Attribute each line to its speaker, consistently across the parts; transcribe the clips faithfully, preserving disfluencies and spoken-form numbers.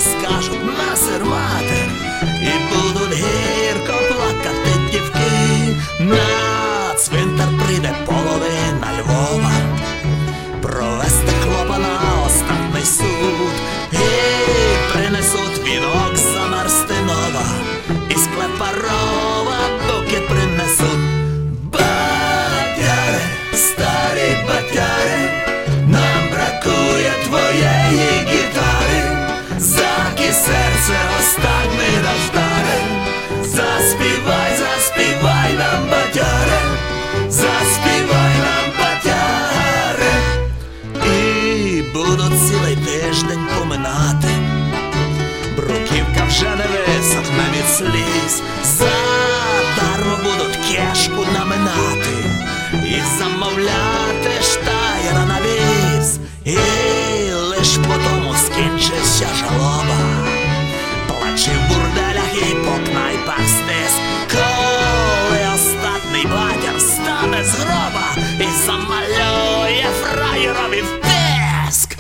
Speaker 1: скажуть на серматер, і будуть гірко плакати дівки. На цвинтар прийде половина Львова провести клопа на останній суд, і принесуть вінок за Марстинова, і Склепарова букет принесуть. Батяре, старі батяре, нам бракує твоєї гітари, заки серце останній раз вдаре. Заспівай, заспівай нам, батяре, заспівай нам, батяре. І будуть цілий тиждень поминати, бруківка вже не висохне від сліз, задармо будуть кешку наминати і замовляти штаєра на віз. І лиш потому скінчиться жалоба, плаче в бурделях і по кнайпах стис, коли остатній батяр стане з гроба і замалює фраєрові в писк.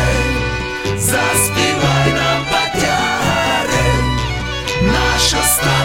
Speaker 1: Just